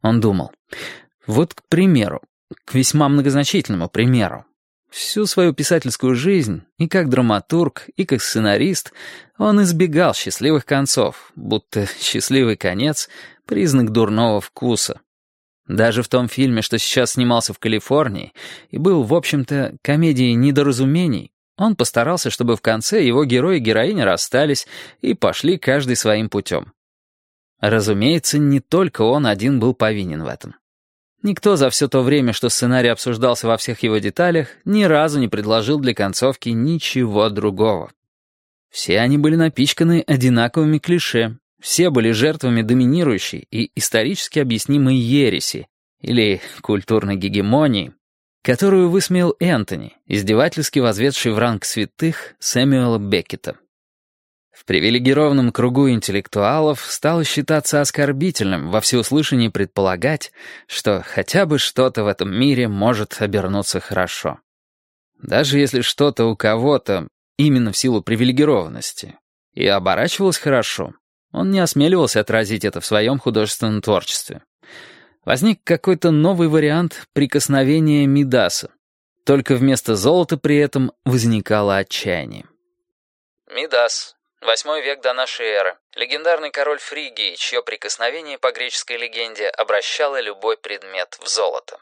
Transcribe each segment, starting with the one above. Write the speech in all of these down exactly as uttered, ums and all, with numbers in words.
Он думал, вот, к примеру, к весьма многозначительному примеру. Всю свою писательскую жизнь, и как драматург, и как сценарист, он избегал счастливых концов, будто счастливый конец — признак дурного вкуса. Даже в том фильме, что сейчас снимался в Калифорнии, и был, в общем-то, комедией недоразумений, он постарался, чтобы в конце его герой и героиня расстались и пошли каждый своим путем. Разумеется, не только он один был повинен в этом. Никто за все то время, что сценарий обсуждался во всех его деталях, ни разу не предложил для концовки ничего другого. Все они были напичканы одинаковыми клише, все были жертвами доминирующей и исторически объяснимой ереси, или культурной гегемонии, которую высмеял Энтони, издевательски возведший в ранг святых Сэмюэла Беккета. В привилегированном кругу интеллектуалов стало считаться оскорбительным во всеуслышание предполагать, что хотя бы что-то в этом мире может обернуться хорошо. Даже если что-то у кого-то, именно в силу привилегированности, и оборачивалось хорошо, он не осмеливался отразить это в своем художественном творчестве. Возник какой-то новый вариант прикосновения Мидаса, только вместо золота при этом возникало отчаяние. Мидас. Восьмой век до нашей эры. Легендарный король Фригии, чье прикосновение по греческой легенде обращало любой предмет в золото.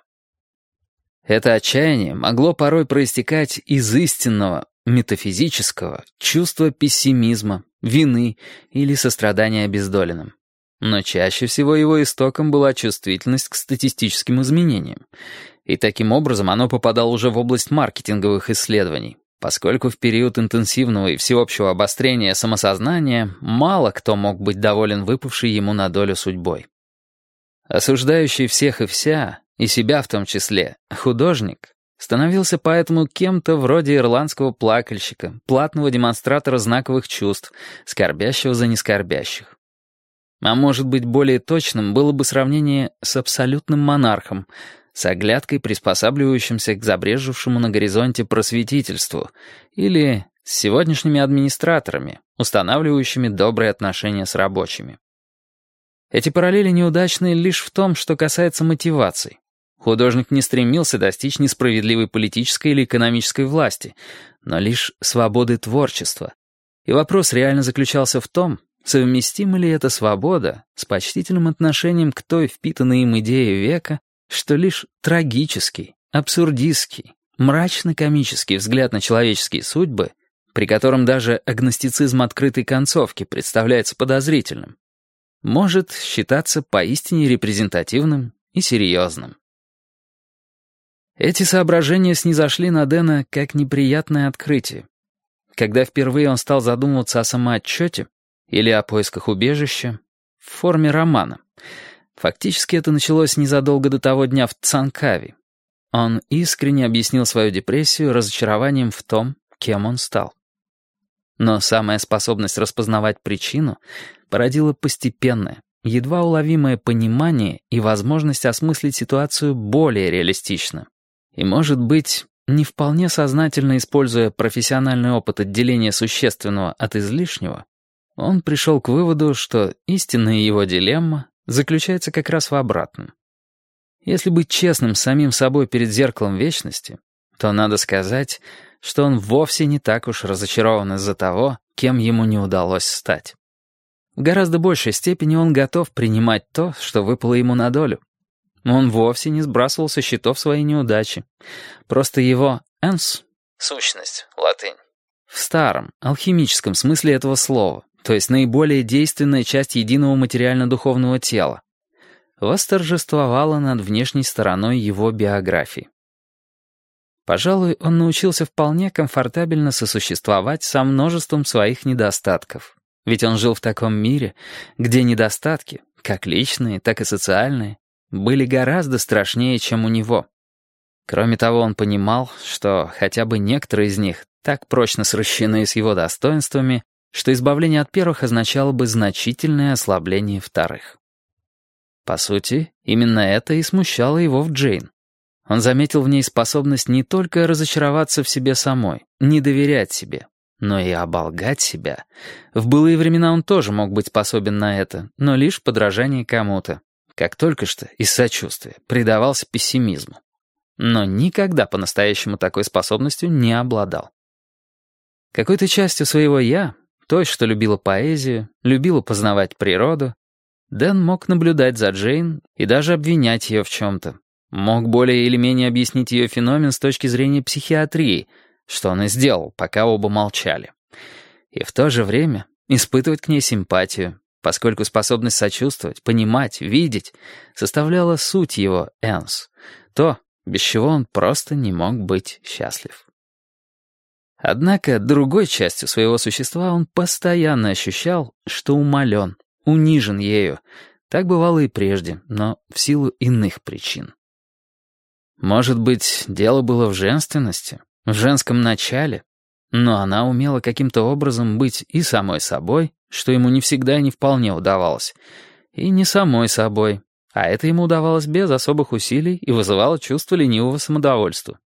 Это отчаяние могло порой проистекать из истинного, метафизического чувства пессимизма, вины или сострадания обездоленным. Но чаще всего его истоком была чувствительность к статистическим изменениям. И таким образом оно попадало уже в область маркетинговых исследований, поскольку в период интенсивного и всеобщего обострения самосознания мало кто мог быть доволен выпавшей ему на долю судьбой. Осуждающий всех и вся, и себя в том числе, художник становился поэтому кем-то вроде ирландского плакальщика, платного демонстратора знаковых чувств, скорбящего за нескорбящих. А может быть, более точным было бы сравнение с абсолютным монархом, с оглядкой, приспосабливающимся к забрежевшему на горизонте просветительству, или с сегодняшними администраторами, устанавливающими добрые отношения с рабочими. Эти параллели неудачны лишь в том, что касается мотиваций. Художник не стремился достичь несправедливой политической или экономической власти, но лишь свободы творчества. И вопрос реально заключался в том, совместима ли эта свобода с почтительным отношением к той впитанной им идее века, что лишь трагический, абсурдистский, мрачно-комический взгляд на человеческие судьбы, при котором даже агностицизм открытой концовки представляется подозрительным, может считаться поистине репрезентативным и серьезным. Эти соображения снизошли на Дэна как неприятное открытие. Когда впервые он стал задумываться о самоотчете или о поисках убежища в форме романа, фактически это началось незадолго до того дня в Цанкави. Он искренне объяснил свою депрессию разочарованием в том, кем он стал. Но самая способность распознавать причину породила постепенное, едва уловимое понимание и возможность осмыслить ситуацию более реалистично. И, может быть, не вполне сознательно используя профессиональный опыт отделения существенного от излишнего, он пришел к выводу, что истинная его дилемма заключается как раз в обратном. Если быть честным с самим собой перед зеркалом вечности, то надо сказать, что он вовсе не так уж разочарован из-за того, кем ему не удалось стать. В гораздо большей степени он готов принимать то, что выпало ему на долю. Он вовсе не сбрасывал со счетов свои неудачи. Просто его «ens» — сущность, латынь, в старом, алхимическом смысле этого слова, то есть наиболее действенная часть единого материально-духовного тела, восторжествовала над внешней стороной его биографии. Пожалуй, он научился вполне комфортабельно сосуществовать со множеством своих недостатков. Ведь он жил в таком мире, где недостатки, как личные, так и социальные, были гораздо страшнее, чем у него. Кроме того, он понимал, что хотя бы некоторые из них так прочно сращены с его достоинствами, что избавление от первых означало бы значительное ослабление вторых. По сути, именно это и смущало его в Джейн. Он заметил в ней способность не только разочароваться в себе самой, не доверять себе, но и оболгать себя. В былые времена он тоже мог быть способен на это, но лишь в подражании кому-то. как только что из сочувствия, предавался пессимизму. Но никогда по-настоящему такой способностью не обладал. Какой-то частью своего «я», той, что любила поэзию, любила познавать природу, Дэн мог наблюдать за Джейн и даже обвинять ее в чем-то. Мог более или менее объяснить ее феномен с точки зрения психиатрии, что он и сделал, пока оба молчали. И в то же время испытывать к ней симпатию, поскольку способность сочувствовать, понимать, видеть составляла суть его «энс», то, без чего он просто не мог быть счастлив. Однако другой частью своего существа он постоянно ощущал, что умален, унижен ею. Так бывало и прежде, но в силу иных причин. Может быть, дело было в женственности, в женском начале, но она умела каким-то образом быть и самой собой, что ему не всегда и не вполне удавалось, и не самой собой, а это ему удавалось без особых усилий и вызывало чувство ленивого самодовольства.